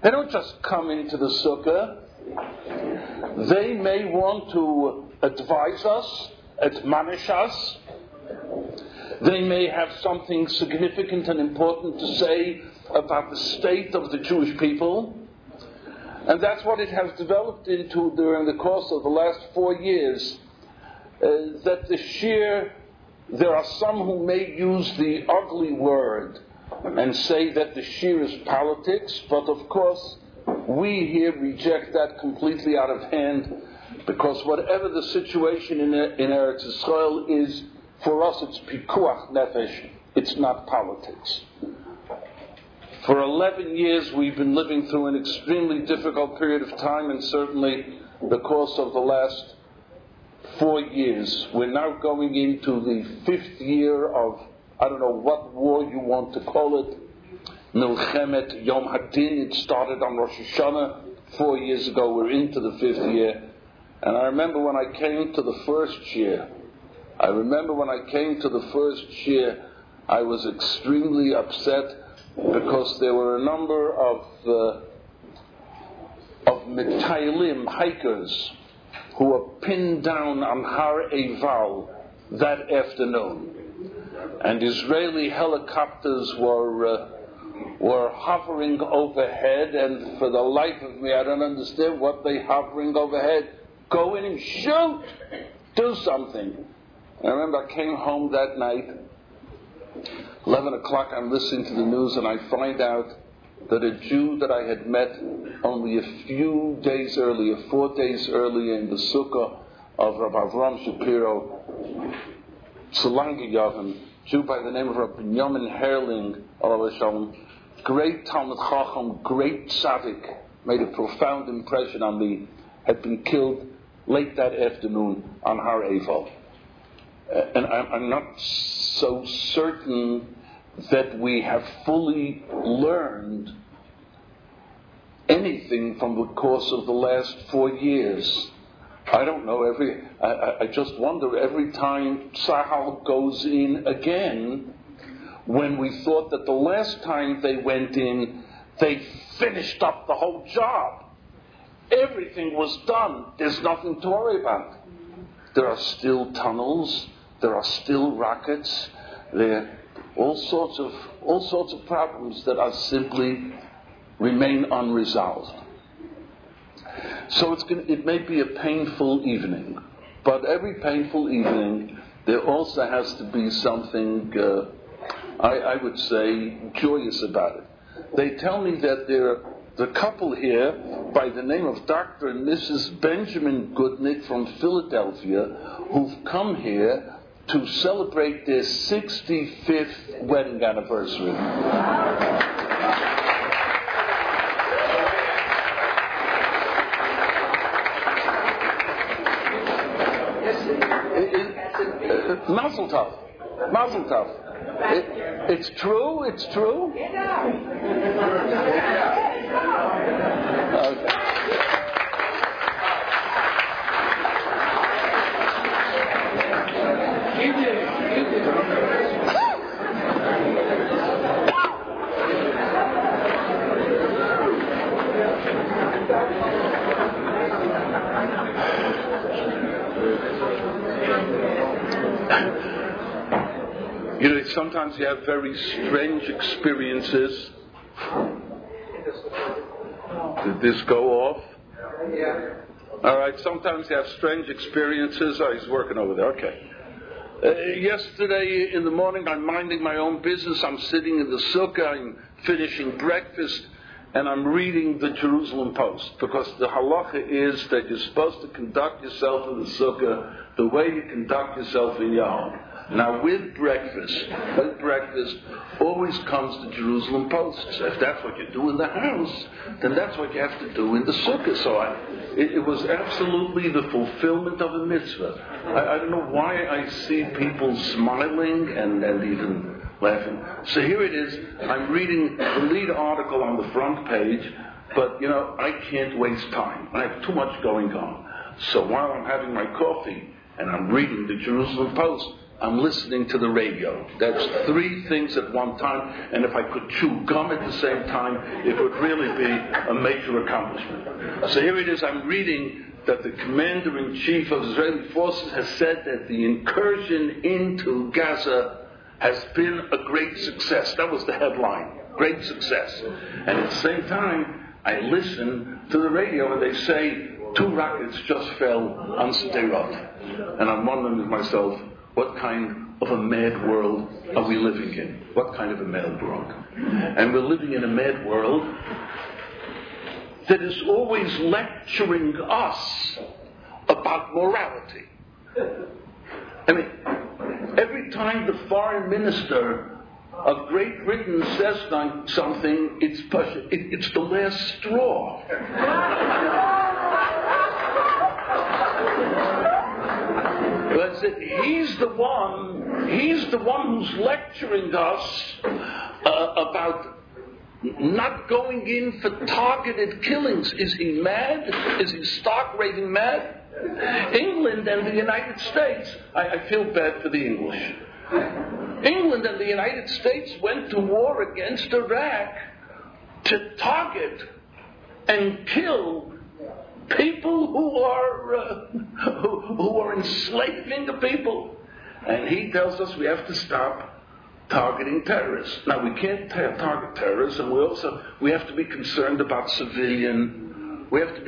They don't just come into the sukkah. They may want to advise us, admonish us. They may have something significant and important to say about the state of the Jewish people. And that's what it has developed into during the course of the last 4 years. That the shir, there are some who may use the ugly word and say that the shir is politics, but of course we here reject that completely out of hand, because whatever the situation in Eretz Yisrael is, for us it's pikuach nefesh, it's not politics. For 11 years we've been living through an extremely difficult period of time, and certainly the course of the last 4 years. We're now going into the 5th year of, I don't know what war you want to call it, Milchemet Yom Hadin. It started on Rosh Hashanah 4 years ago. We're into the 5th year. And I remember when I came to the first year, I was extremely upset because there were a number of Mitailim, hikers, who were pinned down on Har Eival that afternoon. And Israeli helicopters were hovering overhead, and for the life of me I don't understand what they hovering overhead. Go in and shoot! Do something. I remember I came home that night, 11 o'clock, I'm listening to the news, and I find out that a Jew that I had met only a few days earlier, 4 days earlier, in the sukkah of Rabbi Avram Shapiro, Tzulange Yavin, Jew by the name of Rabbi Binyamin Herling, great Talmud Chacham, great tzaddik, made a profound impression on me, had been killed late that afternoon on Har Eival. And I'm not so certain that we have fully learned anything from the course of the last 4 years. I don't know, I just wonder every time Tzahal goes in again, when we thought that the last time they went in, they finished up the whole job. Everything was done. There's nothing to worry about. There are still tunnels. There are still rockets. There are all sorts of problems that are simply remain unresolved. So it may be a painful evening, but every painful evening there also has to be something, I would say, joyous about it. They tell me that the couple here, by the name of Dr. and Mrs. Benjamin Goodnick from Philadelphia, who've come here to celebrate their 65th wedding anniversary. Mazel tov. Mazel tov. It's true? It's true? Okay. You know, sometimes you have very strange experiences. Did this go off? Yeah. All right, sometimes you have strange experiences. Oh, he's working over there. Okay. Yesterday in the morning, I'm minding my own business. I'm sitting in the sukkah. I'm finishing breakfast. And I'm reading the Jerusalem Post, because the halacha is that you're supposed to conduct yourself in the sukkah the way you conduct yourself in your home. Now, with breakfast always comes the Jerusalem Post. So if that's what you do in the house, then that's what you have to do in the sukkah. So it was absolutely the fulfillment of a mitzvah. I don't know why I see people smiling and even laughing. So here it is. I'm reading the lead article on the front page, but I can't waste time. I have too much going on. So while I'm having my coffee and I'm reading the Jerusalem Post, I'm listening to the radio. That's 3 things at one time, and if I could chew gum at the same time, it would really be a major accomplishment. So here it is, I'm reading that the commander-in-chief of Israeli forces has said that the incursion into Gaza has been a great success. That was the headline, great success. And at the same time, I listen to the radio and they say 2 rockets just fell on Sderot. And I'm wondering to myself, what kind of a mad world are we living in? What kind of a mad world? And we're living in a mad world that is always lecturing us about morality. I mean, every time the foreign minister of Great Britain says something, it's the last straw. He's the one who's lecturing us about not going in for targeted killings. Is he mad? Is he stark raving mad? England and the United States, I feel bad for the English. England and the United States went to war against Iraq to target and kill people who are enslaving the people. And he tells us we have to stop targeting terrorists. Now, we can't target terrorists, and we have to be concerned about civilian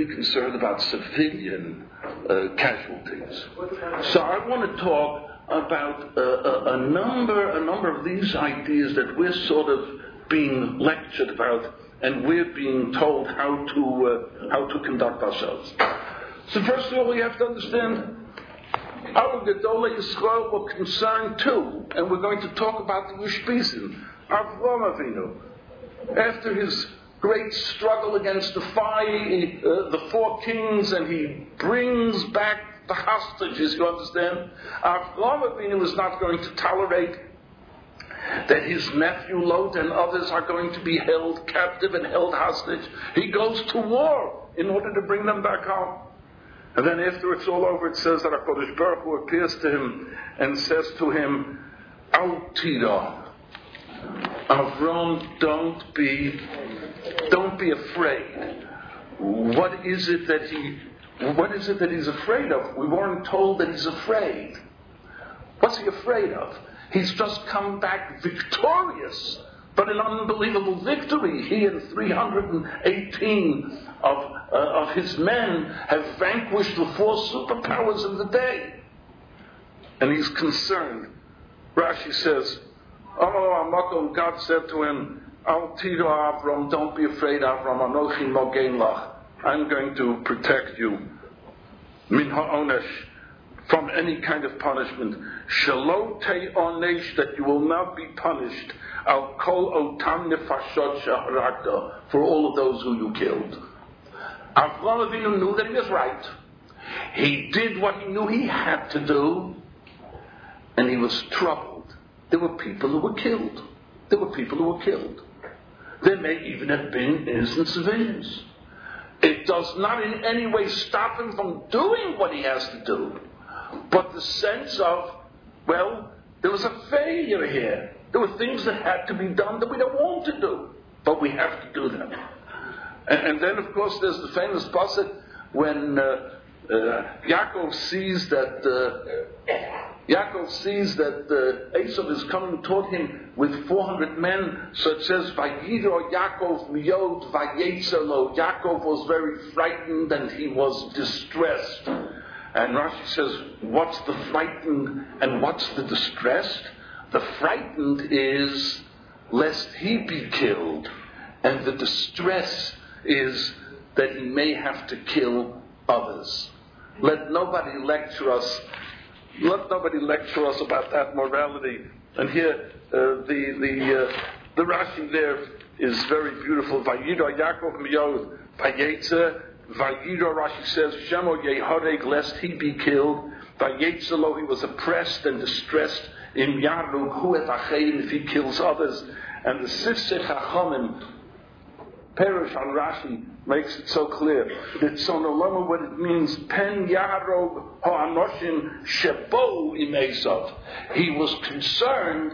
casualties. So I want to talk about a number of these ideas that we're sort of being lectured about, and we're being told how to conduct ourselves. So first of all, we have to understand our Gedolei Yisrael were concerned too, and we're going to talk about the Ushpizin, Avraham Avinu. After his great struggle against the 4 kings, and he brings back the hostages, you understand? Avraham Avinu is not going to tolerate that his nephew Lot and others are going to be held captive and held hostage. He goes to war in order to bring them back home. And then after it's all over, it says that HaKadosh Baruch Hu appears to him and says to him, Al Tira, Avram, don't be afraid. What is it that he's afraid of? We weren't told that he's afraid. What's he afraid of? He's just come back victorious, but an unbelievable victory. He and 318 of his men have vanquished the 4 superpowers of the day. And he's concerned. Rashi says, God said to him, Al Tiro Avram, don't be afraid, Avram, Anochi Mogen Lach. I'm going to protect you. Min ha'onesh, from any kind of punishment. Shelo te'onesh, that you will not be punished. Al kol otam nefashot shaharakta, for all of those who you killed. Avraham Avinu knew that he was right. He did what he knew he had to do, and he was troubled. There were people who were killed. There may even have been innocent civilians. It does not in any way stop him from doing what he has to do. But the sense of, well, there was a failure here. There were things that had to be done that we don't want to do, but we have to do them. And then, of course, there's the famous pasuk when Yaakov sees that Esau is coming toward him with 400 men. So it says, "Vayiro Yaakov miyod vayetzelo." Yaakov was very frightened and he was distressed. And Rashi says, what's the frightened and what's the distressed? The frightened is lest he be killed, and the distress is that he may have to kill others. Let nobody lecture us about that morality. And here, the Rashi there is very beautiful. Vayiro Yaakov miyod vayetze. Vayiro, Rashi says, Shemo yehareg, lest he be killed. Vayetzelo, he was oppressed and distressed. Im yarug hu et acheim, if he kills others. And the Sifsei Chachamim Perush on Rashi makes it so clear that Sonolama, what it means, Pen Yarog Ha'anoshim Shebo Im Esav. He was concerned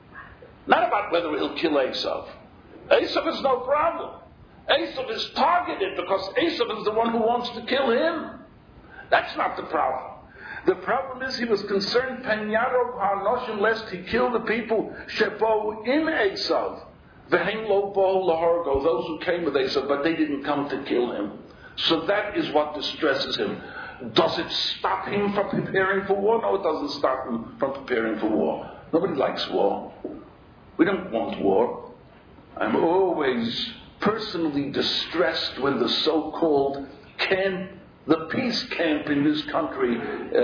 not about whether he'll kill Esav. Esav is no problem. Esav is targeted because Esav is the one who wants to kill him. That's not the problem. The problem is he was concerned, Pen Yarog Ha'anoshim, lest he kill the people Shebo Im Esav. V'heim lo bo lahargo, those who came with Esav, but they didn't come to kill him. So that is what distresses him. Does it stop him from preparing for war? No, it doesn't stop him from preparing for war. Nobody likes war. We don't want war. I'm always personally distressed when the so-called the peace camp in this country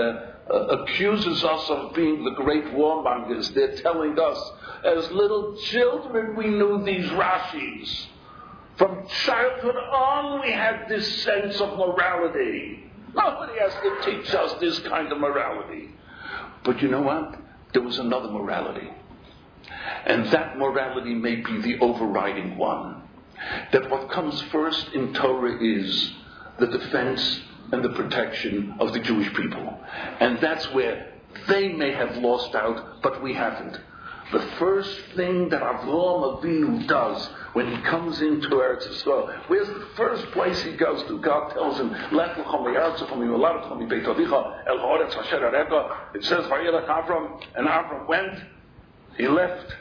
accuses us of being the great warmongers. They're telling us, as little children, we knew these Rashis. From childhood on, we had this sense of morality. Nobody has to teach us this kind of morality. But you know what? There was another morality. And that morality may be the overriding one. That what comes first in Torah is the defense and the protection of the Jewish people. And that's where they may have lost out, but we haven't. The first thing that Avraham Avinu does when he comes into Eretz Yisrael, where's the first place he goes to? God tells him, Lech lecha me'aretzecha mi'moladatecha mi'beit avicha el ha'aretz asher arecha. It says, Vayelech Avram, and Avram went. He left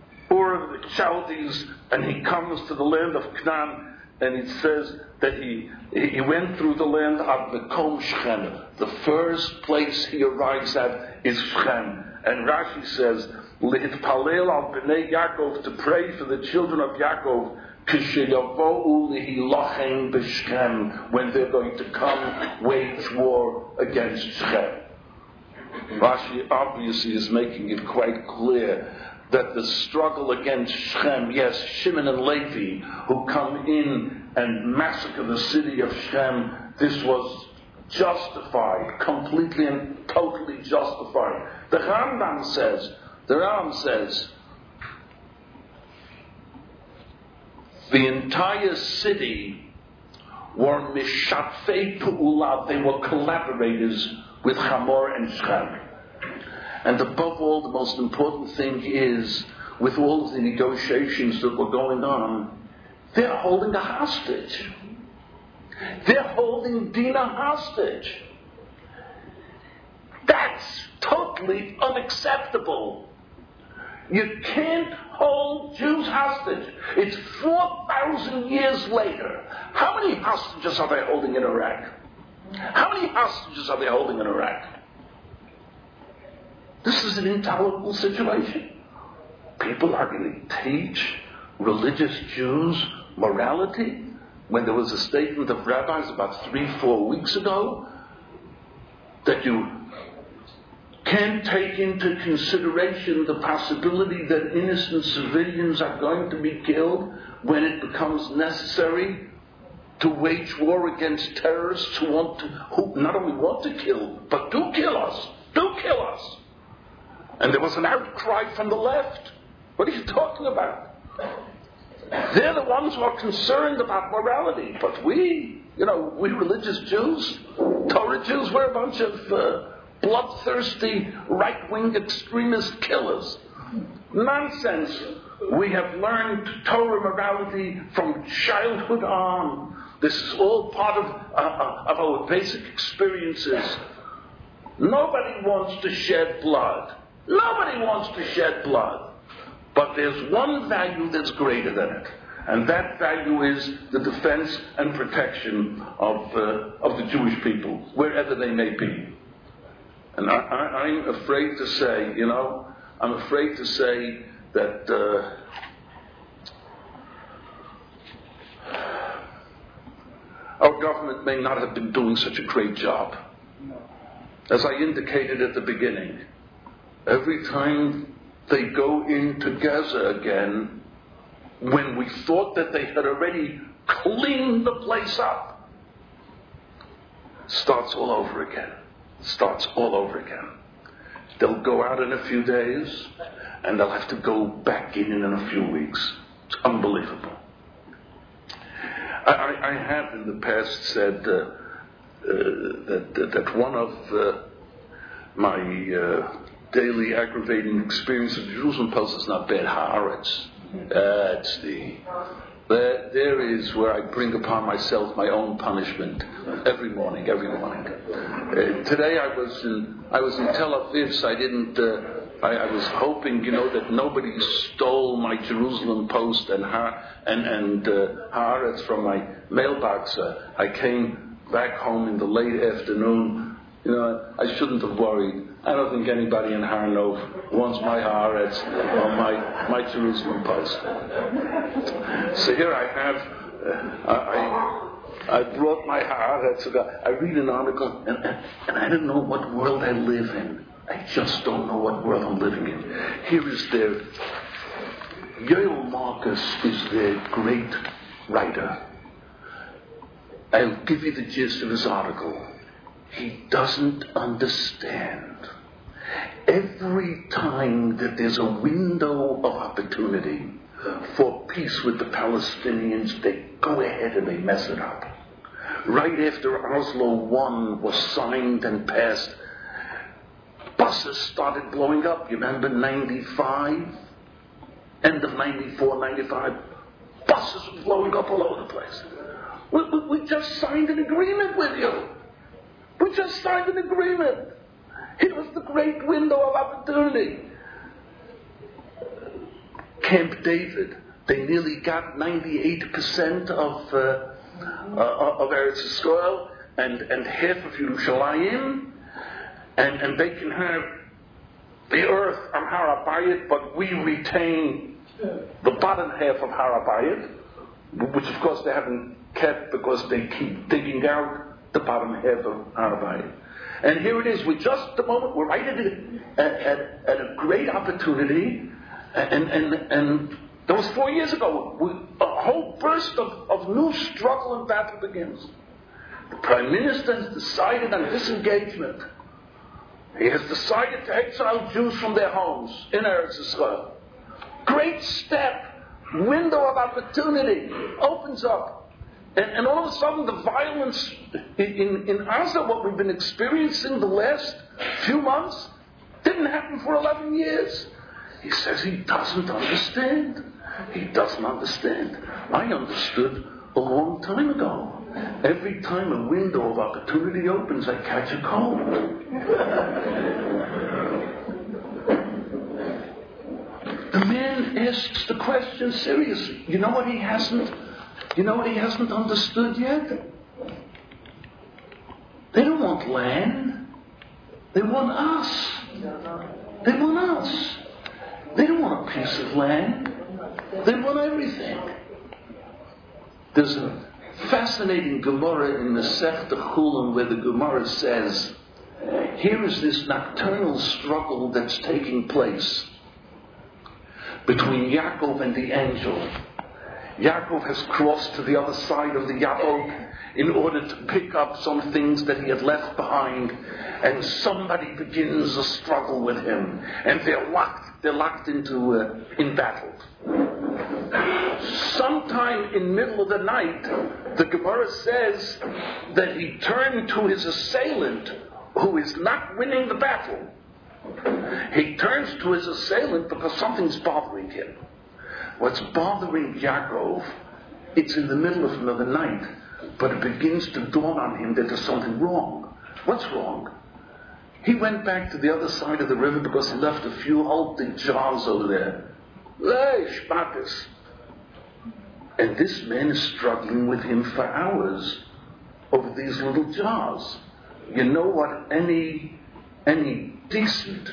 Ur of the Chaldees, and he comes to the land of Canaan. And it says that he went through the land of Mekom Shechem. The first place he arrives at is Shechem. And Rashi says, L'itpalel al b'nei Yaakov, to pray for the children of Yaakov, k'sheyavo'u lihilachem b'Shechem, when they're going to come wage war against Shechem. Rashi obviously is making it quite clear that the struggle against Shechem, yes, Shimon and Levi, who come in and massacre the city of Shechem, this was justified, completely and totally justified. The Rambam says, the entire city were mishatfei pu'ula, they were collaborators with Hamor and Shechem. And above all, the most important thing is, with all of the negotiations that were going on, they're holding a hostage. They're holding Dinah hostage. That's totally unacceptable. You can't hold Jews hostage. It's 4,000 years later. How many hostages are they holding in Iraq? How many hostages are they holding in Iraq? This is an intolerable situation. People are going to teach religious Jews morality when there was a statement of rabbis about 3-4 weeks ago that you can't take into consideration the possibility that innocent civilians are going to be killed when it becomes necessary to wage war against terrorists who not only want to kill, but do kill us. Do kill us. And there was an outcry from the left. What are you talking about? They're the ones who are concerned about morality. But we religious Jews, Torah Jews, we're a bunch of bloodthirsty, right-wing extremist killers. Nonsense. We have learned Torah morality from childhood on. This is all part of our basic experiences. Nobody wants to shed blood. Nobody wants to shed blood. But there's one value that's greater than it. And that value is the defense and protection of the Jewish people, wherever they may be. And I'm afraid to say, that our government may not have been doing such a great job. As I indicated at the beginning, every time they go into Gaza again, when we thought that they had already cleaned the place up, starts all over again. They'll go out in a few days, and they'll have to go back in a few weeks. It's unbelievable. I have in the past said that one of my daily aggravating experience of the Jerusalem Post is not bad haaretz. There is where I bring upon myself my own punishment every morning. Today I was in Tel Aviv, so I didn't. I was hoping, that nobody stole my Jerusalem Post and haaretz from my mailbox. I came back home in the late afternoon. I shouldn't have worried. I don't think anybody in Har Nof wants my haaretz or my Jerusalem Post. So here I have. I brought my haaretz. I read an article, and I don't know what world I live in. I just don't know what world I'm living in. Here is their... Yoel Marcus is their great writer. I'll give you the gist of his article. He doesn't understand. Every time that there's a window of opportunity for peace with the Palestinians, they go ahead and they mess it up. Right after Oslo I was signed and passed, buses started blowing up. You remember 95? End of 94, 95? Buses were blowing up all over the place. We just signed an agreement with you. We just signed an agreement. It was the great window of opportunity. Camp David, they nearly got 98% of Eretz Yisrael and half of Yerushalayim. And they can have the earth on Har HaBayit, but we retain the bottom half of Har HaBayit, which of course they haven't kept because they keep digging out the bottom half of Har HaBayit. And here it is. We're right at a great opportunity, and that was 4 years ago. A whole burst of new struggle and battle begins. The Prime Minister has decided on disengagement. He has decided to exile Jews from their homes in Eretz Yisrael. Great step. Window of opportunity opens up. And all of a sudden the violence in Gaza, what we've been experiencing the last few months, didn't happen for 11 years. He says he doesn't understand. He doesn't understand. I understood a long time ago. Every time a window of opportunity opens, I catch a cold. The man asks the question seriously. You know what he hasn't understood yet? They don't want land. They want us. They want us. They don't want a piece of land. They want everything. There's a fascinating Gemara in Masechta Chulin where the Gemara says, here is this nocturnal struggle that's taking place between Yaakov and the angel. Yaakov has crossed to the other side of the Yabok in order to pick up some things that he had left behind, and somebody begins a struggle with him, and they're locked into in battle. Sometime in middle of the night, the Gemara says that he turned to his assailant who is not winning the battle. He turns to his assailant because something's bothering him. What's bothering Yaakov, it's in the middle of the night, but it begins to dawn on him that there's something wrong. What's wrong? He went back to the other side of the river because he left a few old jars over there. Hey, Shmatis. And this man is struggling with him for hours over these little jars. You know what any decent,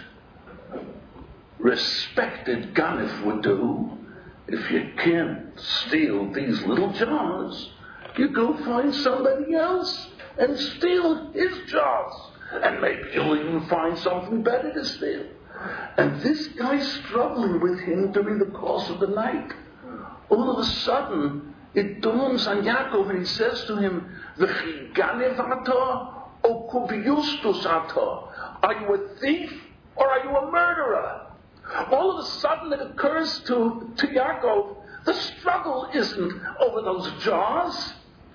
respected ganif would do? If you can't steal these little jars, you go find somebody else and steal his jars. And maybe you'll even find something better to steal. And this guy's struggling with him during the course of the night. All of a sudden, it dawns on Yaakov and he says to him, V'chi ganev ata o kubiustus ata? Are you a thief or are you a murderer? All of a sudden it occurs to Yaakov, the struggle isn't over those jars.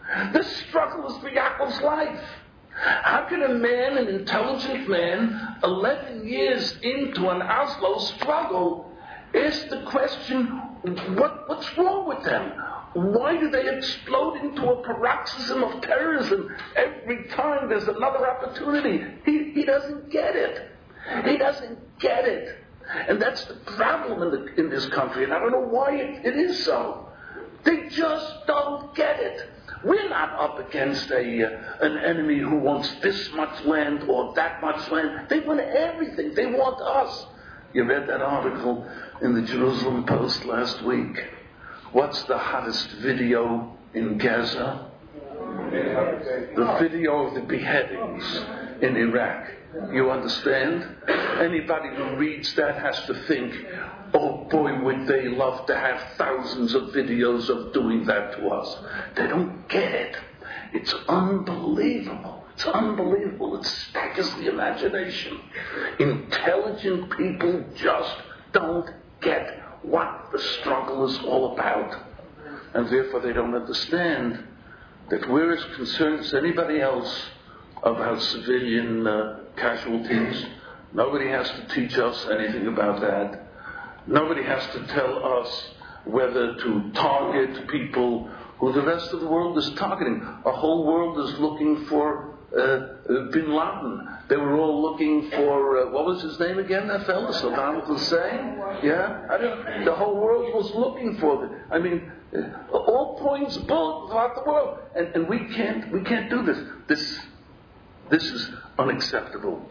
This struggle is for Yaakov's life. How can a man, an intelligent man, 11 years into an Oslo struggle, ask the question, what's wrong with them? Why do they explode into a paroxysm of terrorism every time there's another opportunity? He doesn't get it. He doesn't get it. And that's the problem in this country, and I don't know why it is so. They just don't get it. We're not up against an enemy who wants this much land or that much land. They want everything. They want us. You read that article in the Jerusalem Post last week. What's the hottest video in Gaza? The video of the beheadings in Iraq. You understand? Anybody who reads that has to think, oh boy, would they love to have thousands of videos of doing that to us. They don't get it. It's unbelievable. It's unbelievable. It staggers the imagination. Intelligent people just don't get what the struggle is all about. And therefore they don't understand that we're as concerned as anybody else about civilian casualties. Nobody has to teach us anything about that. Nobody has to tell us whether to target people who the rest of the world is targeting. A whole world is looking for Bin Laden. They were all looking for, what was his name again, that fellow? Saddam Hussein? Yeah? The whole world was looking for them. I mean, all points bullet throughout the world. And we can't do this. This is unacceptable.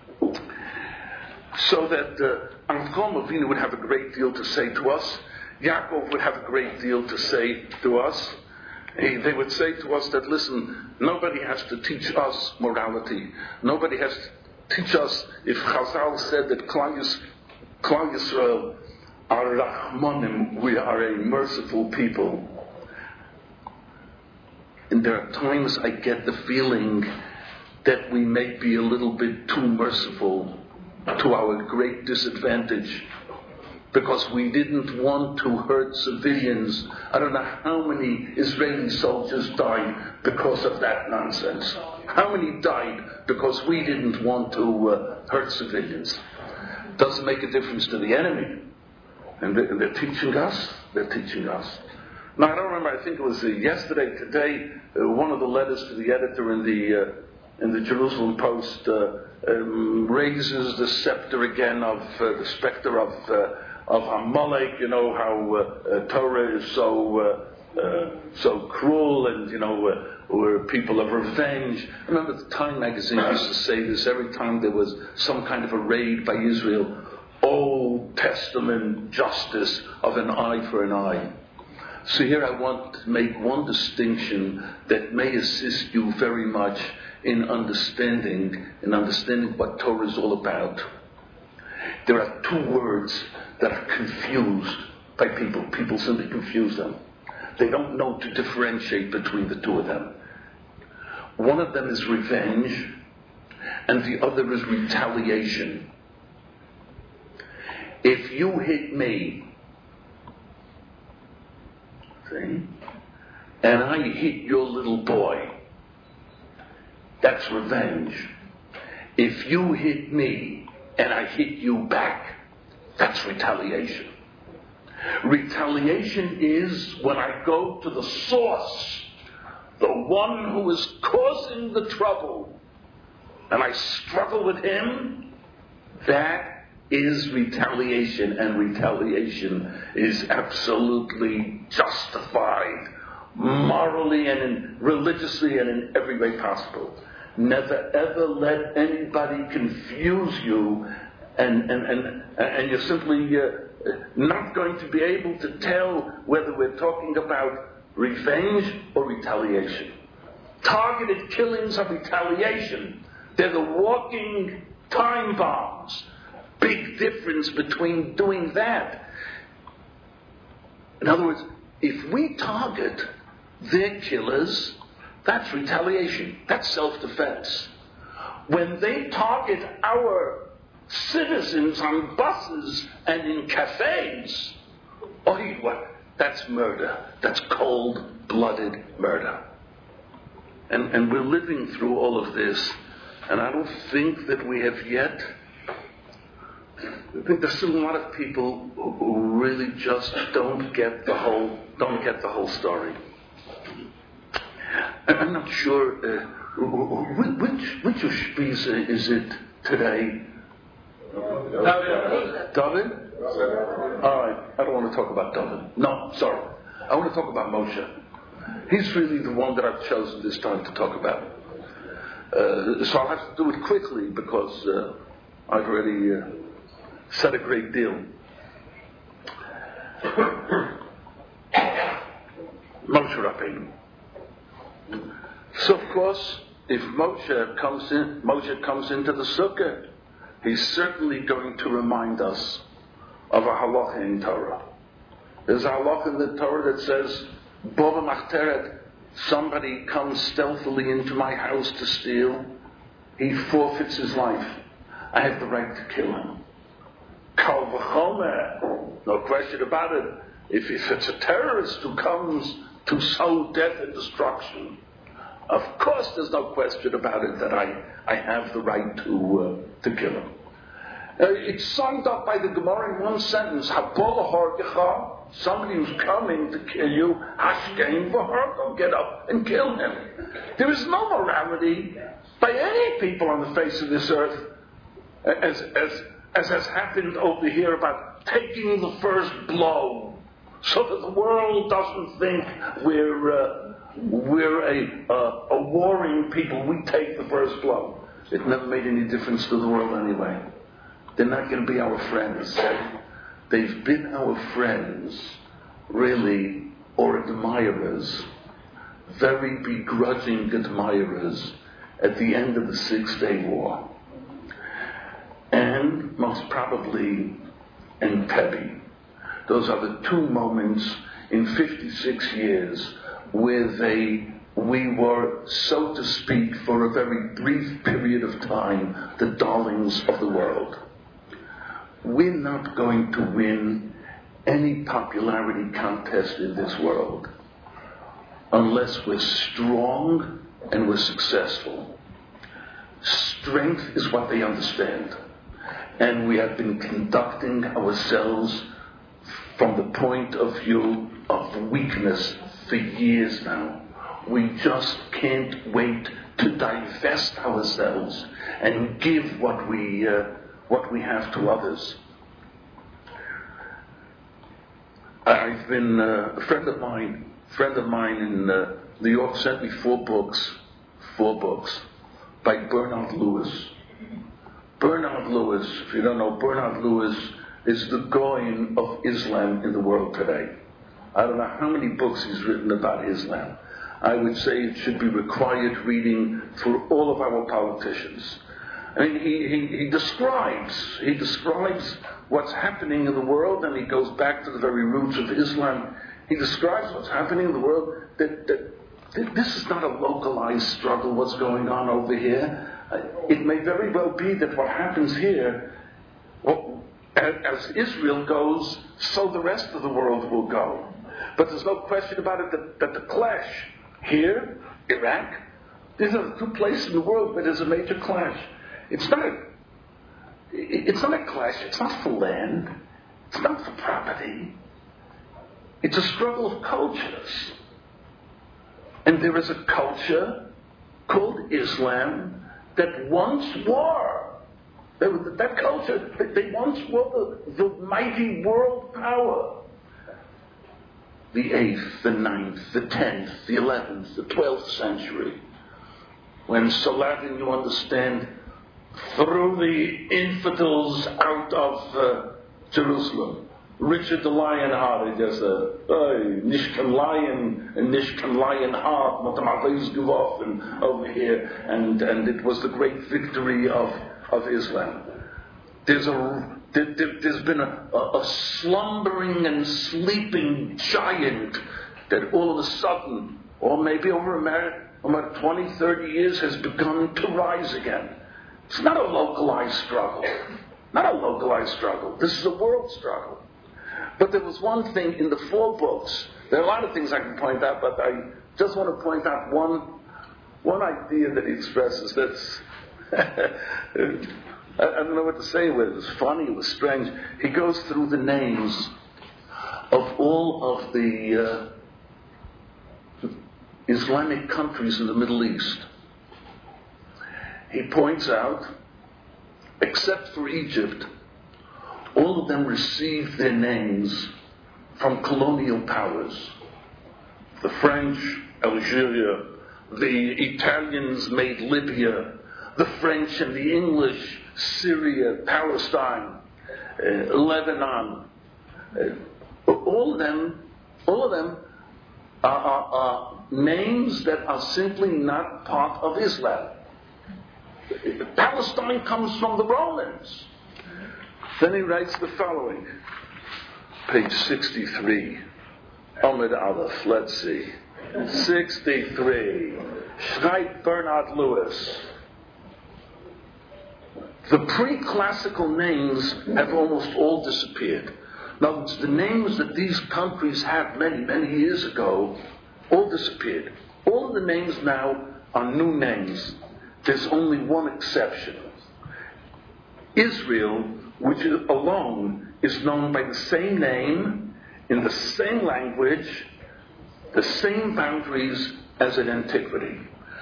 So that Avraham Avinu would have a great deal to say to us. Yaakov would have a great deal to say to us. They would say to us that, listen, nobody has to teach us morality. Nobody has to teach us, if Chazal said that Klal Yisrael are Rahmanim, we are a merciful people. And there are times I get the feeling that we may be a little bit too merciful to our great disadvantage, because we didn't want to hurt civilians. I don't know how many Israeli soldiers died because of that nonsense. How many died because we didn't want to hurt civilians? Doesn't make a difference to the enemy. And they're teaching us. They're teaching us. Now, I don't remember, I think it was yesterday, today, one of the letters to the editor in the Jerusalem Post raises the scepter again of the specter of Amalek. You know how Torah is so cruel, and we're people of revenge. I remember the Time magazine used to say this every time there was some kind of a raid by Israel. Old Testament justice of an eye for an eye. So here I want to make one distinction that may assist you very much in understanding what Torah is all about. There are two words that are confused by people. People simply confuse them. They don't know to differentiate between the two of them. One of them is revenge, and the other is retaliation. If you hit me, see, and I hit your little boy, that's revenge. If you hit me and I hit you back, that's retaliation. Retaliation is when I go to the source, the one who is causing the trouble, and I struggle with him. That is retaliation, and retaliation is absolutely justified, morally and religiously and in every way possible. Never ever let anybody confuse you, and you're simply not going to be able to tell whether we're talking about revenge or retaliation. Targeted killings are retaliation. They're the walking time bombs. Big difference between doing that. In other words, if we target their killers, that's retaliation. That's self-defense. When they target our citizens on buses and in cafes, that's murder. That's cold-blooded murder. And we're living through all of this, and I don't think that we have yet. I think there's still a lot of people who really just don't get the whole story. I'm not sure which Ushpiza is it today. David? All right. I don't want to talk about David. No, sorry. I want to talk about Moshe. He's really the one that I've chosen this time to talk about. So I'll have to do it quickly because I've already said a great deal. Moshe Rabbeinu. So of course, if Moshe comes into the sukkah, he's certainly going to remind us of a halacha in Torah. There's a halacha in the Torah that says, Bova Machteret, somebody comes stealthily into my house to steal, he forfeits his life. I have the right to kill him. Kal v'chomer, no question about it. If it's a terrorist who comes to sow death and destruction, of course there's no question about it that I have the right to kill him. It's summed up by the Gemara in one sentence, Habola Hargecha, somebody who's coming to kill you, Hashkein v'hargo, get up and kill him. There is no morality by any people on the face of this earth, as has happened over here about taking the first blow, so that the world doesn't think we're a warring people. We take the first blow. It never made any difference to the world anyway. They're not going to be our friends. They've been our friends, really, or admirers, very begrudging admirers at the end of the 6-Day War. And most probably Entebbe. Those are the two moments in 56 years where we were, so to speak, for a very brief period of time, the darlings of the world. We're not going to win any popularity contest in this world unless we're strong and we're successful. Strength is what they understand. And we have been conducting ourselves from the point of view of weakness for years now. We just can't wait to divest ourselves and give what we have to others. I've been a friend of mine in New York sent me four books by Bernard Lewis. Bernard Lewis, if you don't know, Bernard Lewis is the Goyen of Islam in the world today. I don't know how many books he's written about Islam. I would say it should be required reading for all of our politicians. I mean, he describes what's happening in the world, and he goes back to the very roots of Islam. He describes what's happening in the world, that this is not a localized struggle, what's going on over here. It may very well be that what happens here, as Israel goes, so the rest of the world will go. But there's no question about it that the clash here, Iraq, these are the two places in the world where there's a major clash. It's not a clash. It's not for land. It's not for property. It's a struggle of cultures. And there is a culture called Islam that once were. That culture, they once were the mighty world power. The 8th, the 9th, the 10th, the 11th, the 12th century. When Saladin, you understand, threw the infidels out of Jerusalem. Richard the Lionhearted, there's Nishkan Lion and Nishkan Lionheart, Matamavez over here, and it was the great victory of Islam. There's been a slumbering and sleeping giant that all of a sudden, or maybe over about 20, 30 years, has begun to rise again. It's not a localized struggle. This is a world struggle. But there was one thing in the four books. There are a lot of things I can point out, but I just want to point out one idea that he expresses that's, I don't know what to say with it. It was funny, it was strange. He goes through the names of all of the Islamic countries in the Middle East. He points out, except for Egypt, all of them received their names from colonial powers. The French, Algeria, the Italians made Libya, the French and the English, Syria, Palestine, Lebanon. All of them are names that are simply not part of Islam. Palestine comes from the Romans. Then he writes the following, page 63, Amud Aleph, let's see, 63, schreibt Bernard Lewis. The pre-classical names have almost all disappeared. Now, the names that these countries had many, many years ago all disappeared. All of the names now are new names. There's only one exception. Israel, which alone is known by the same name, in the same language, the same boundaries as in antiquity.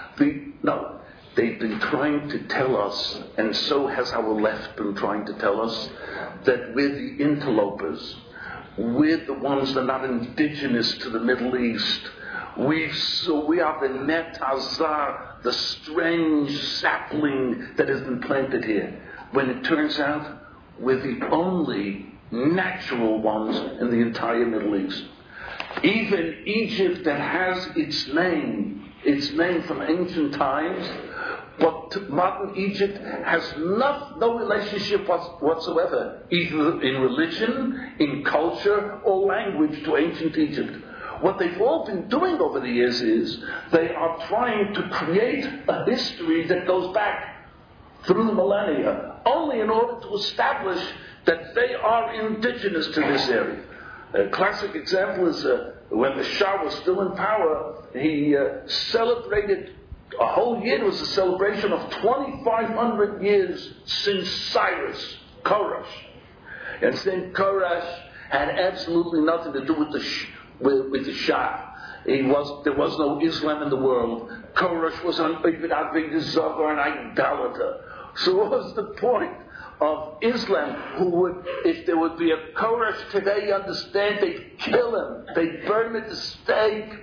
They've been trying to tell us, and so has our left been trying to tell us, that we're the interlopers. We're the ones that are not indigenous to the Middle East. We are the Net Hazar, the strange sapling that has been planted here. When it turns out we're the only natural ones in the entire Middle East. Even Egypt, that has its name from ancient times, but modern Egypt has no relationship whatsoever, either in religion, in culture, or language to ancient Egypt. What they've all been doing over the years is they are trying to create a history that goes back through the millennia, only in order to establish that they are indigenous to this area. A classic example is when the Shah was still in power, he celebrated a whole year. It was a celebration of 2,500 years since Cyrus, Koresh. And Saint Koresh had absolutely nothing to do with the Shah. There was no Islam in the world. Koresh was an Avodah and idolater. So what was the point of Islam? If there would be a Koresh today, you understand, they'd kill him. They'd burn him at the stake.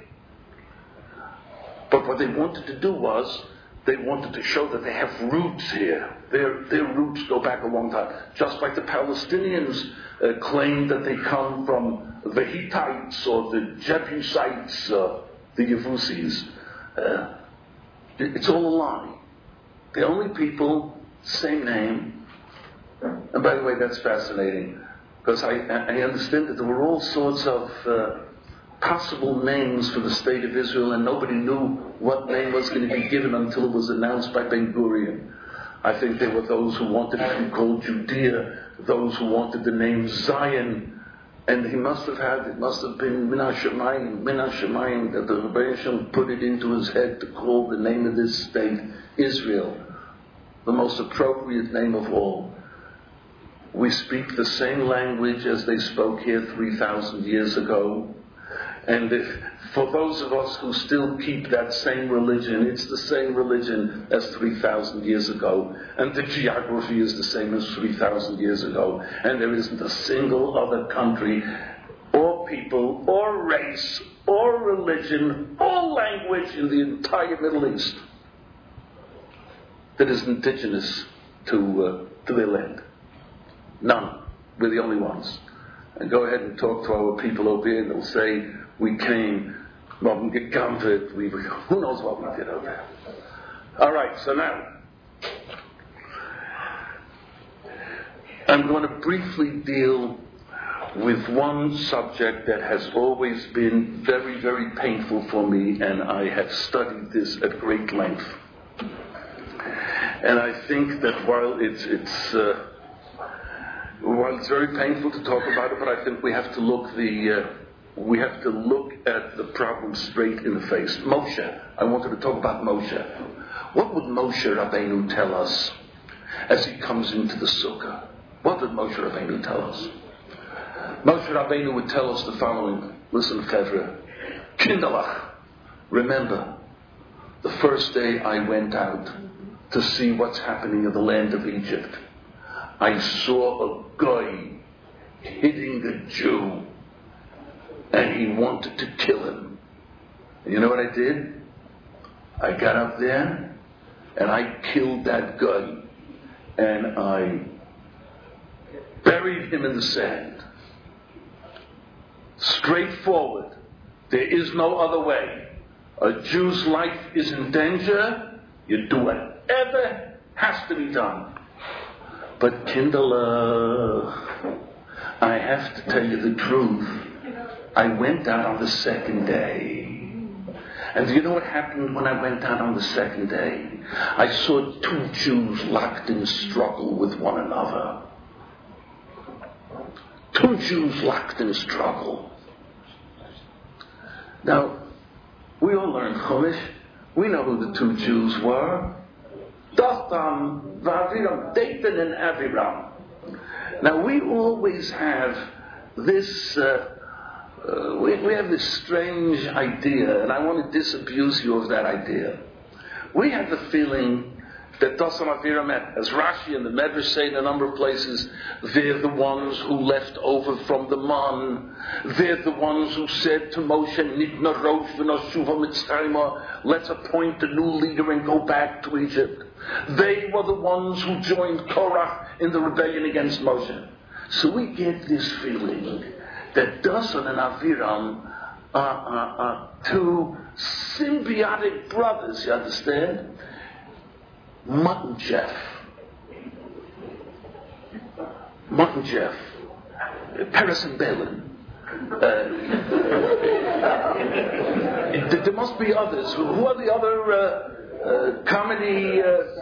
But what they wanted to do was, they wanted to show that they have roots here. Their roots go back a long time. Just like the Palestinians claim that they come from the Hittites or the Jebusites, the Yevusis. It's all a lie. The only people, same name. And by the way, that's fascinating, because I understand that there were all sorts of possible names for the state of Israel, and nobody knew what name was going to be given until it was announced by Ben Gurion. I think there were those who wanted it to be called Judea, those who wanted the name Zion, and it must have been Min HaShamayim, that the Rebbe Shem put it into his head to call the name of this state Israel, the most appropriate name of all. We speak the same language as they spoke here 3,000 years ago. And for those of us who still keep that same religion, it's the same religion as 3,000 years ago. And the geography is the same as 3,000 years ago. And there isn't a single other country, or people, or race, or religion, or language in the entire Middle East that is indigenous to their land. None. We're the only ones. And go ahead and talk to our people over here, and they'll say, we came, who knows what we did over there. All right, so now, I'm going to briefly deal with one subject that has always been very, very painful for me, and I have studied this at great length. And I think that while it's very painful to talk about it, but I think we have to look the we have to look at the problem straight in the face. Moshe, I wanted to talk about Moshe. What would Moshe Rabbeinu tell us as he comes into the sukkah? What did Moshe Rabbeinu tell us? Moshe Rabbeinu would tell us the following. Listen, Chevra. Kindalach. Remember, the first day I went out to see what's happening in the land of Egypt, I saw a guy hitting a Jew, and he wanted to kill him. And you know what I did? I got up there, and I killed that guy, and I buried him in the sand. Straightforward. There is no other way. A Jew's life is in danger. You do whatever has to be done. But Kindle, I have to tell you the truth. I went out on the second day. And do you know what happened when I went out on the second day? I saw two Jews locked in struggle with one another. Two Jews locked in struggle. Now, we all learned Chumash. We know who the two Jews were. Dathan, Aviram, Dathan and Aviram. Now, we always have this, we have this strange idea, and I want to disabuse you of that idea. We have the feeling that Dathan Aviram, as Rashi and the Medrash say in a number of places, they're the ones who left over from the Man. They're the ones who said to Moshe, Nitna Rosh v'noshuva Mitzrayim, let's appoint a new leader and go back to Egypt. They were the ones who joined Korach in the rebellion against Moshe. So we get this feeling that Dathan and Aviram are two symbiotic brothers, you understand? Mutton Jeff, Peres and Balin. There must be others. Who are the other comedy?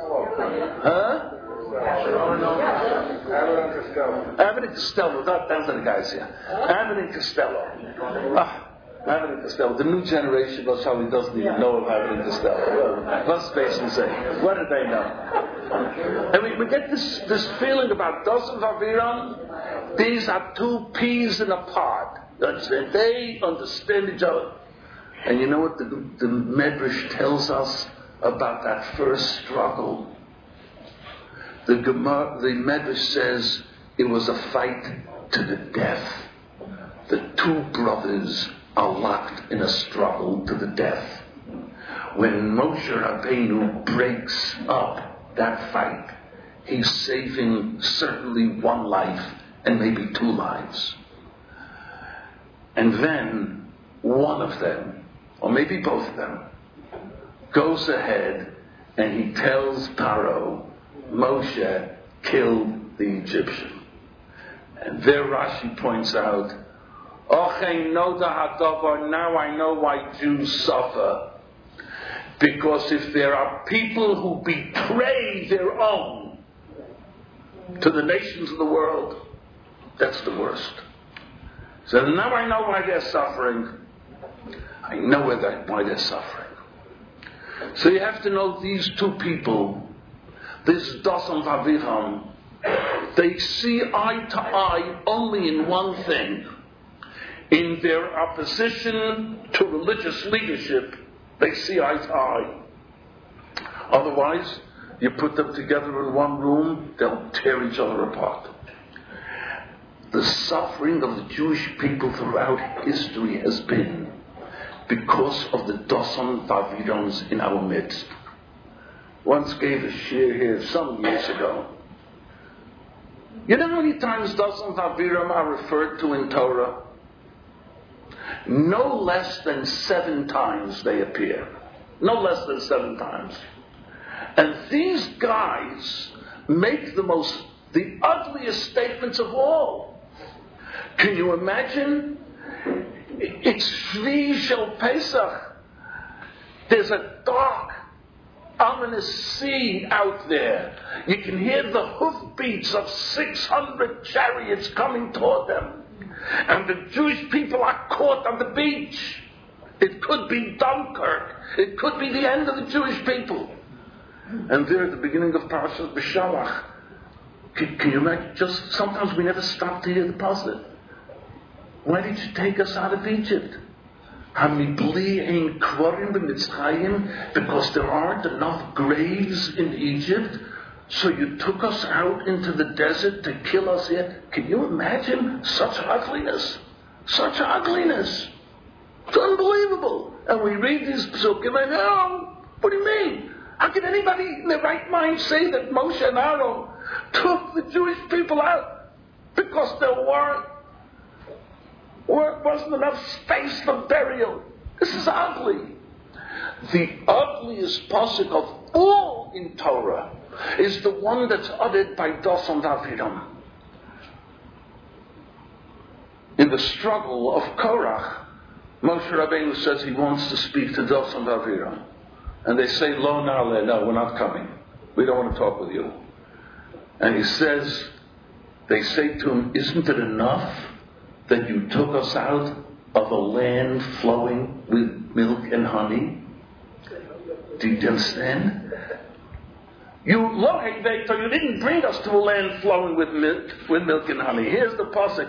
Abbott and Costello. Those are the guys here. Abbott and Costello. Abbott and Costello. The new generation probably doesn't even know of Abbott and Costello. Let's face and say, what do they know? And we get this feeling about Dathan and Aviram. These are two peas in a pod. They understand each other. And you know what the Medrash tells us about that first struggle? The Medrash says it was a fight to the death. The two brothers are locked in a struggle to the death. When Moshe Rabbeinu breaks up that fight, he's saving certainly one life and maybe two lives. And then one of them, or maybe both of them, goes ahead and he tells Paro, Moshe killed the Egyptian. And there Rashi points out, now I know why Jews suffer. Because if there are people who betray their own to the nations of the world, that's the worst. So now I know why they're suffering. I know why they're suffering. So you have to know these two people, this Dathan and Aviram, they see eye to eye only in one thing. In their opposition to religious leadership, they see eye to eye. Otherwise, you put them together in one room, they'll tear each other apart. The suffering of the Jewish people throughout history has been because of the Dathan and Avirams in our midst. Once gave a shir here some years ago. You know how many times Dathan and Aviram are referred to in Torah? No less than 7 times they appear. No less than 7 times. And these guys make the ugliest statements of all. Can you imagine? It's Shvi Shel Pesach. There's a dark, ominous sea out there. You can hear the hoofbeats of 600 chariots coming toward them. and the Jewish people are caught on the beach. It could be Dunkirk. It could be the end of the Jewish people. And there at the beginning of Parashat B'Shalach, can you imagine? Just sometimes we never stop to hear the positive. Why did you take us out of Egypt? Because there aren't enough graves in Egypt, so you took us out into the desert to kill us here. Can you imagine such ugliness? Such ugliness. It's unbelievable. And we read these psukim and oh, what do you mean? How can anybody in their right mind say that Moshe and Aaron took the Jewish people out because there wasn't enough space for burial? This is ugly. The ugliest pasuk of all in Torah is the one that's uttered by Dosan Aviram. In the struggle of Korach, Moshe Rabbeinu says he wants to speak to Dosan Aviram. And they say, Lo na'aleh, no, we're not coming. We don't want to talk with you. And he says, they say to him, isn't it enough that you took us out of a land flowing with milk and honey? Do you understand? You didn't bring us to a land flowing with milk and honey. Here's the pasuk.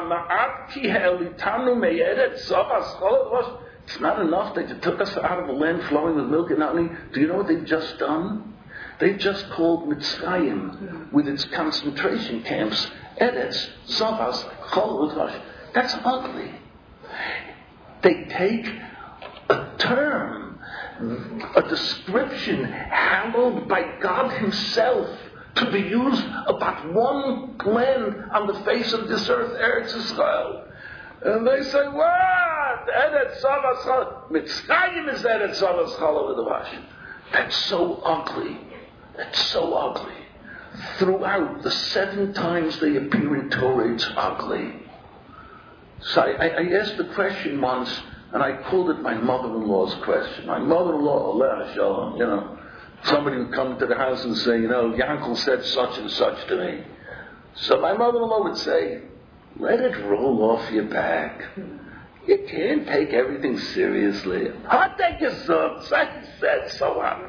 It's not enough that you took us out of a land flowing with milk and honey. Do you know what they've just done? They've just called Mitzrayim with its concentration camps Eretz, Zavas, Chol U'Drash. That's ugly. They take a term, a description hallowed by God Himself to be used about one land on the face of this earth, Eretz Israel. And they say, what? Eretz Zavas Chol. Mitzrayim is Eretz Zavas Chol U'Drash. That's so ugly. That's so ugly. Throughout the 7 times they appear in Torah, it's ugly. So I asked the question once, and I called it my mother-in-law's question. My mother-in-law, Aleh Shalom, somebody would come to the house and say, Yankel said such and such to me. So my mother-in-law would say, let it roll off your back. You can't take everything seriously. I'll take a zub. Such said, so what?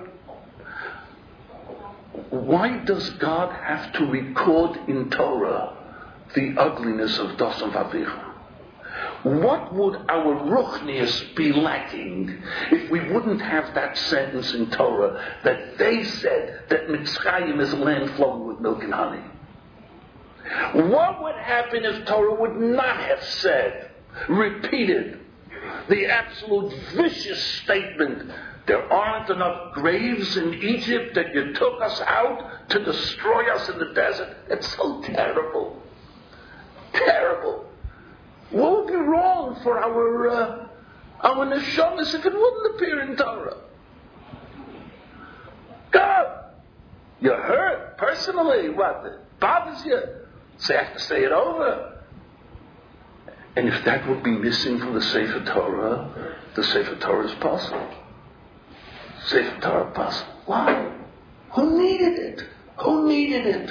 Why does God have to record in Torah the ugliness of Dosan Aviram? What would our ruchnius be lacking if we wouldn't have that sentence in Torah that they said that Mitzrayim is a land flowing with milk and honey? What would happen if Torah would not have said, repeated, the absolute vicious statement, there aren't enough graves in Egypt that you took us out to destroy us in the desert? It's so terrible. Terrible. What would be wrong for our neshamas if it wouldn't appear in Torah? God, you're hurt personally. What? It bothers you. So you have to say it over. And if that would be missing from the Sefer Torah, the Sefer Torah is possible. Sefer Torah possible. Why? Who needed it? Who needed it?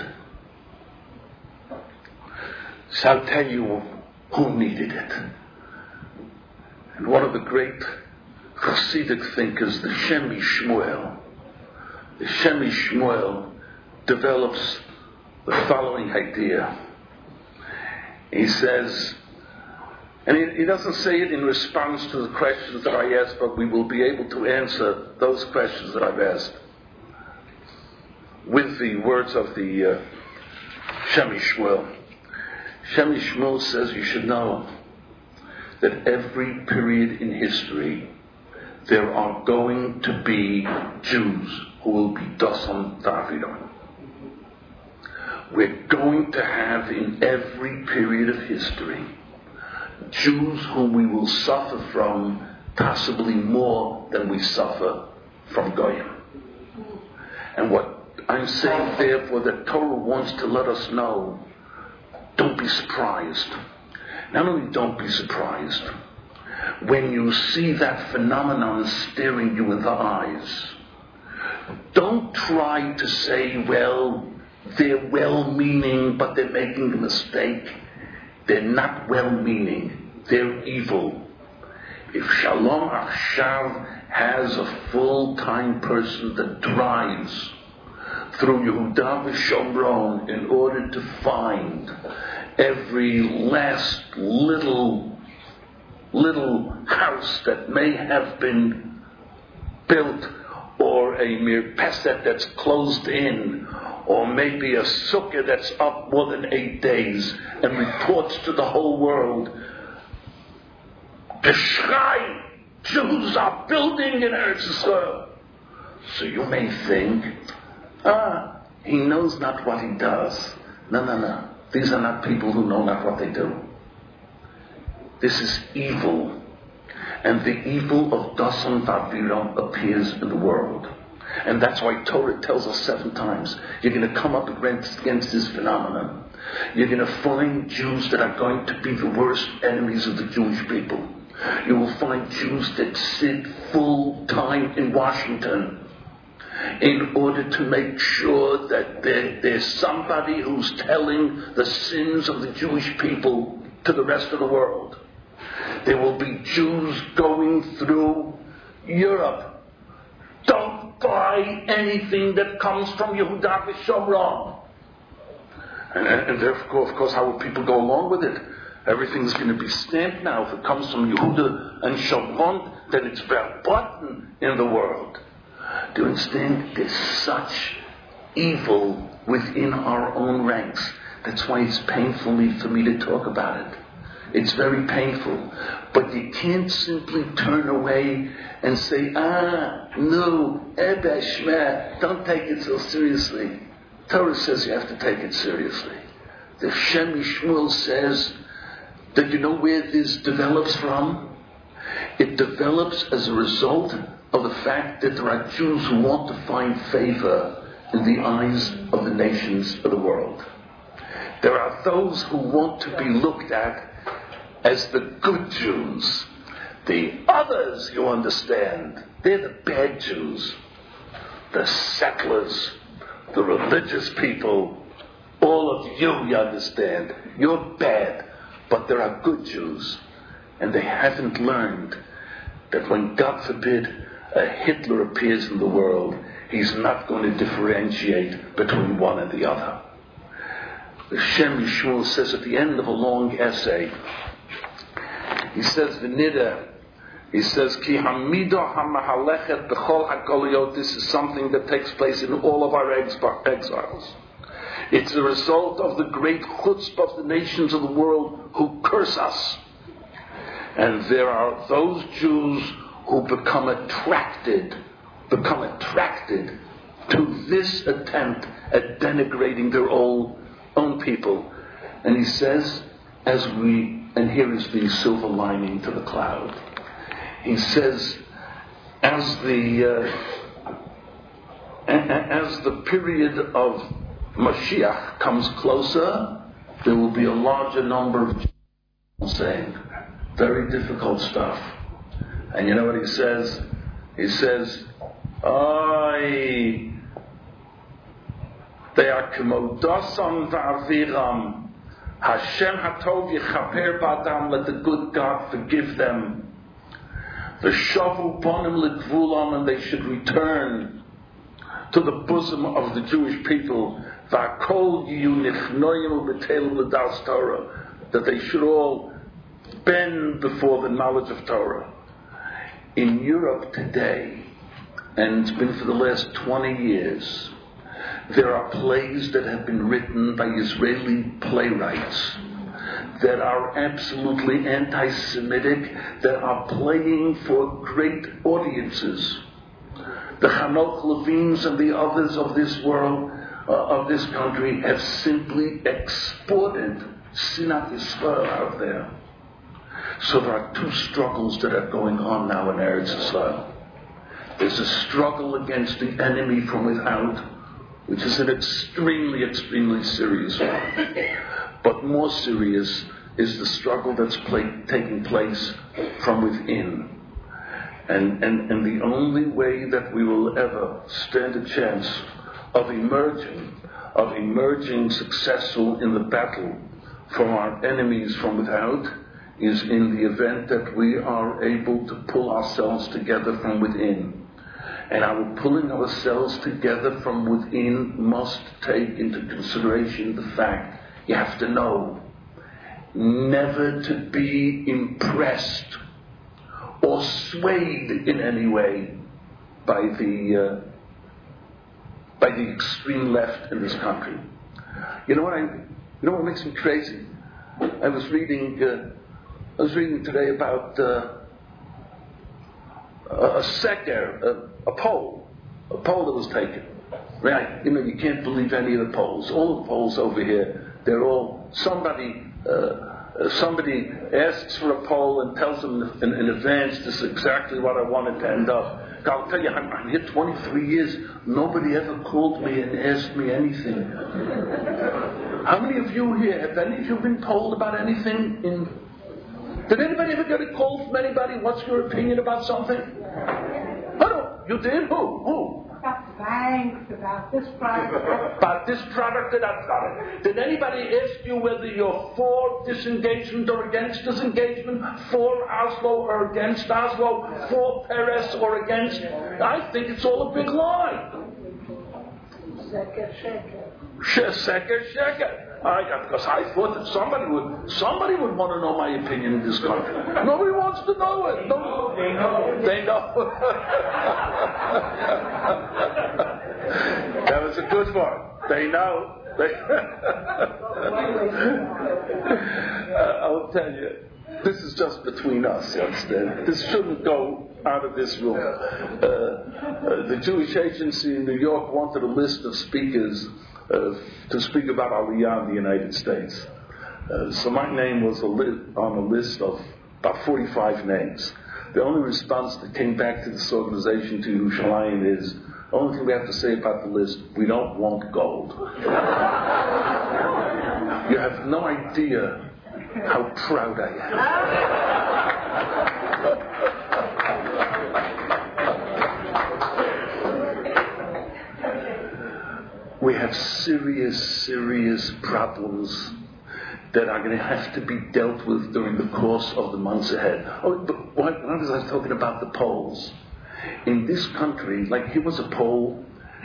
So I'll tell you who needed it. And one of the great Hasidic thinkers, the Shemi Shmuel. The Shemi Shmuel develops the following idea. He says, and he doesn't say it in response to the questions that I asked, but we will be able to answer those questions that I've asked with the words of the Shemi Shmuel. Shemi Shmuel says you should know that every period in history there are going to be Jews who will be Dosan Aviram. We're going to have in every period of history Jews whom we will suffer from possibly more than we suffer from Goyim. And what I'm saying therefore that Torah wants to let us know, don't be surprised. Not only don't be surprised, when you see that phenomenon staring you in the eyes, don't try to say, well, they're well-meaning, but they're making a mistake. They're not well-meaning. They're evil. If Shalom Achshav has a full-time person that drives through Yehuda v'Shomron in order to find every last little house that may have been built, or a mirpeset that's closed in, or maybe a sukkah that's up more than 8 days, and reports to the whole world, Geschrei, Jews are building in Eretz Yisrael. So you may think, he knows not what he does. No. These are not people who know not what they do. This is evil. And the evil of Dasan Vaviram appears in the world. And that's why Torah tells us 7 times, you're going to come up against this phenomenon. You're going to find Jews that are going to be the worst enemies of the Jewish people. You will find Jews that sit full time in Washington in order to make sure that there's somebody who's telling the sins of the Jewish people to the rest of the world. There will be Jews going through Europe. Don't buy anything that comes from Yehuda v'Shomron. And therefore, of course, how will people go along with it? Everything's going to be stamped now. If it comes from Yehuda and Shomron, then it's verboten in the world. Do you understand? There's such evil within our own ranks. That's why it's painful for me to talk about it. It's very painful. But you can't simply turn away and say, no, Ebbe Shmeh, don't take it so seriously. Torah says you have to take it seriously. The Shem Shmuel says that you know where this develops from? It develops as a result of the fact that there are Jews who want to find favor in the eyes of the nations of the world. There are those who want to be looked at as the good Jews. The others, you understand, they're the bad Jews. The settlers, the religious people, all of you understand, you're bad. But there are good Jews, and they haven't learned that when, God forbid, a Hitler appears in the world, he's not going to differentiate between one and the other. The Shem Yeshua says at the end of a long essay, he says, V'nida, he says, Ki hamidah hamahalechet b'chol hagoliyot, this is something that takes place in all of our exiles. It's the result of the great chutzpah of the nations of the world who curse us. And there are those Jews who become attracted to this attempt at denigrating their own people. And he says, and here is the silver lining to the cloud. He says, as the period of Mashiach comes closer, there will be a larger number of Jews saying very difficult stuff. And you know what he says? He says, they are k'modasam v'aviram. Hashem hatov yichaper b'adam, let the good God forgive them. V'shavu bonim l'gvulam, and they should return to the bosom of the Jewish people. V'akol yiyu nichnoyim u'b'telim l'das Torah, that they should all bend before the knowledge of Torah. In Europe today, and it's been for the last 20 years, there are plays that have been written by Israeli playwrights that are absolutely anti-Semitic, that are playing for great audiences. The Hanoch Levines and the others of this world, of this country, have simply exported Sinat Yisrael out there. So there are 2 struggles that are going on now in Eretz Yisrael. There's a struggle against the enemy from without, which is an extremely, extremely serious one. But more serious is the struggle that's taking place from within. And the only way that we will ever stand a chance of emerging successful in the battle from our enemies from without is in the event that we are able to pull ourselves together from within. And our pulling ourselves together from within must take into consideration the fact, you have to know, never to be impressed or swayed in any way by the extreme left in this country. You know what makes me crazy? I was reading today about a seker, a poll that was taken. Right? You can't believe any of the polls. All the polls over here, they're all somebody asks for a poll and tells them in advance, this is exactly what I wanted to end up. I'll tell you, I'm here 23 years. Nobody ever called me and asked me anything. How many of you here, have any of you been told about anything? Did anybody ever get a call from anybody? What's your opinion about something? You did? Who? About the banks, about this product. About this product and that product. Did anybody ask you whether you're for disengagement or against disengagement? For Oslo or against Oslo? For Peres or against? I think it's all a big lie. Sheker. Because I thought that somebody would want to know my opinion in this country. Nobody wants to know it. No, they know. That was a good one. They know. I'll tell you, this is just between us, you understand? This shouldn't go out of this room. The Jewish Agency in New York wanted a list of speakers to speak about Aliyah in the United States. So my name was on a list of about 45 names. The only response that came back to this organization, to Yerushalayim, is, the only thing we have to say about the list, we don't want gold. You have no idea how proud I am. We have serious problems that are going to have to be dealt with during the course of the months ahead. Oh, but why was I talking about the polls? In this country, like here was a poll,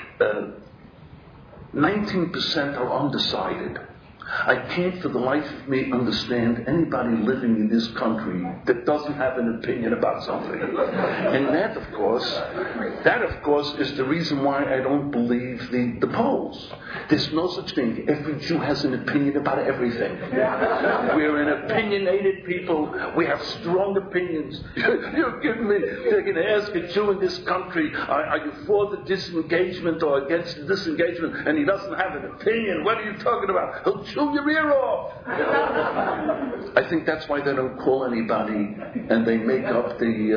19% are undecided. I can't for the life of me understand anybody living in this country that doesn't have an opinion about something. And that of course is the reason why I don't believe the polls. There's no such thing. Every Jew has an opinion about everything. We're an opinionated people. We have strong opinions. You're kidding me. They're going to ask a Jew in this country, are you for the disengagement or against the disengagement? And he doesn't have an opinion. What are you talking about? He'll chew your ear off. I think that's why they don't call anybody, and they make up they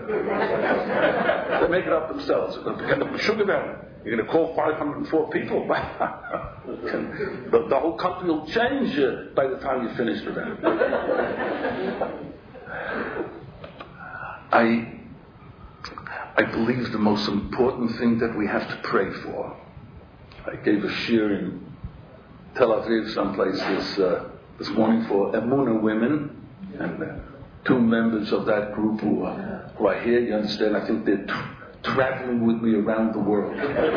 make it up themselves. Sugar Valley. You're going to call 504 people. The whole country will change by the time you finish with that. I believe the most important thing that we have to pray for. I gave a shir in Tel Aviv someplace this morning for Emunah women, and two members of that group who are here, you understand, I think they're traveling with me around the world.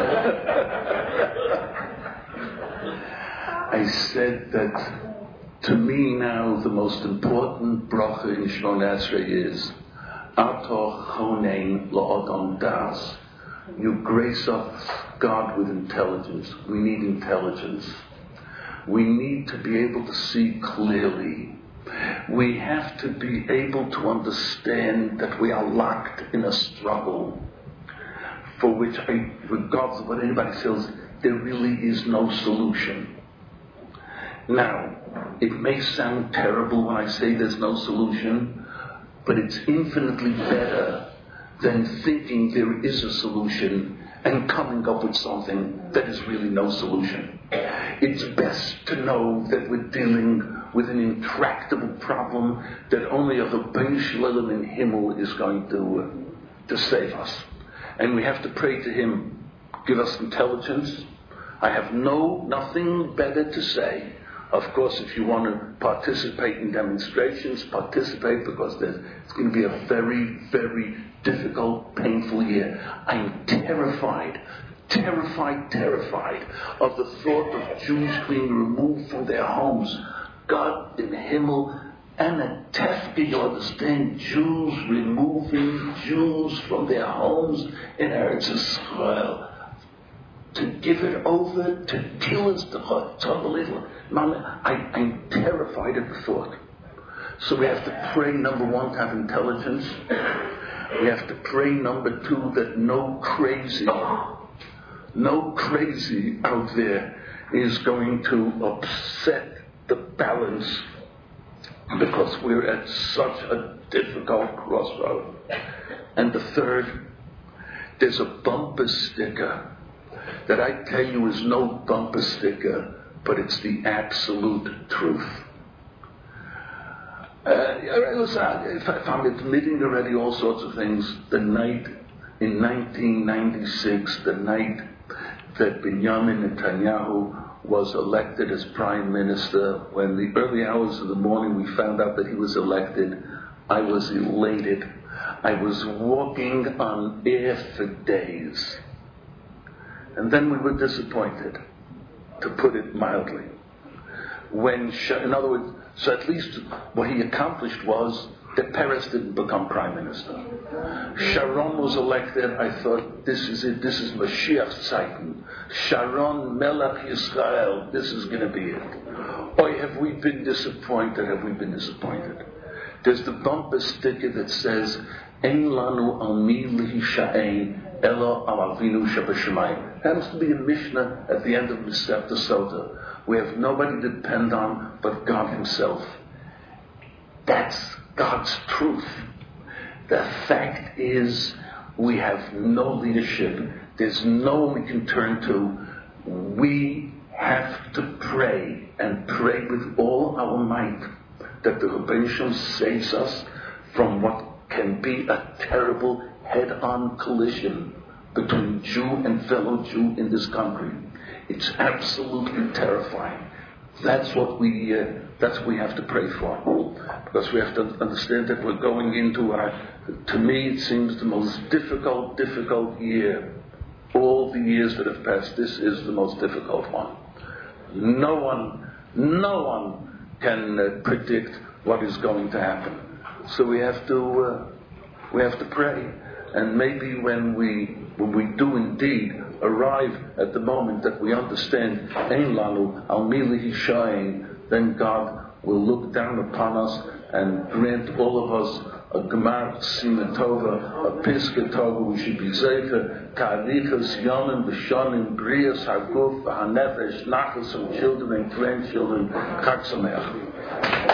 I said that to me now the most important bracha in Shemona Esrei is Ato chonein la'adam das. You grace us, God, with intelligence. We need intelligence. We need to be able to see clearly. We have to be able to understand that we are locked in a struggle for which, regardless of what anybody says, there really is no solution. Now, it may sound terrible when I say there's no solution, but it's infinitely better than thinking there is a solution and coming up with something that is really no solution. It's best to know that we're dealing with an intractable problem that only a Rabbeinu Shalom in Himmel is going to save us. And we have to pray to Him, give us intelligence. I have nothing better to say Of course, if you want to participate in demonstrations, participate, because it's going to be a very, very difficult, painful year. I'm terrified of the thought of Jews being removed from their homes. God in Himmel, and Tefke, you understand, Jews removing Jews from their homes in Eretz Yisrael. To give it over, to kill us, I'm terrified at the thought. So we have to pray, number one, to have intelligence. We have to pray, number two, that no crazy out there is going to upset the balance, because we're at such a difficult crossroad. And the third, there's a bumper sticker that I tell you is no bumper sticker, but it's the absolute truth. If I'm admitting already all sorts of things, the night in 1996, the night that Benjamin Netanyahu was elected as prime minister, when the early hours of the morning we found out that he was elected, I was elated. I was walking on air for days. And then we were disappointed, to put it mildly. In other words, so at least what he accomplished was that Peres didn't become prime minister. Sharon was elected. I thought, this is it. This is Mashiach's Zeiten. Sharon Melech Yisrael. This is going to be it. Boy, have we been disappointed. There's the bumper sticker that says, Ein lanu al mi lihisha'ein elo al avinu shabashamayim. Happens to be a Mishnah at the end of Masechta Sota. We have nobody to depend on but God Himself. That's God's truth. The fact is, we have no leadership. There's no one we can turn to. We have to pray, and pray with all our might, that the Rebbeinu Shalom saves us from what can be a terrible head-on collision between Jew and fellow Jew in this country. It's absolutely terrifying. That's what we have to pray for, because we have to understand that we're going into to me it seems the most difficult year. All the years that have passed, this is the most difficult one. No one can predict what is going to happen. So we have to pray, and maybe when we do indeed arrive at the moment that we understand Ein lanu al mi lihisha'ein, then God will look down upon us and grant all of us a Gemar Tzima Tova, a Piska Tova. We should be Zeicha Ka'arichas Yonim B'Shonim Brias Haguf Ha'Nefesh Nachas, and children and grandchildren. Chag Sameach.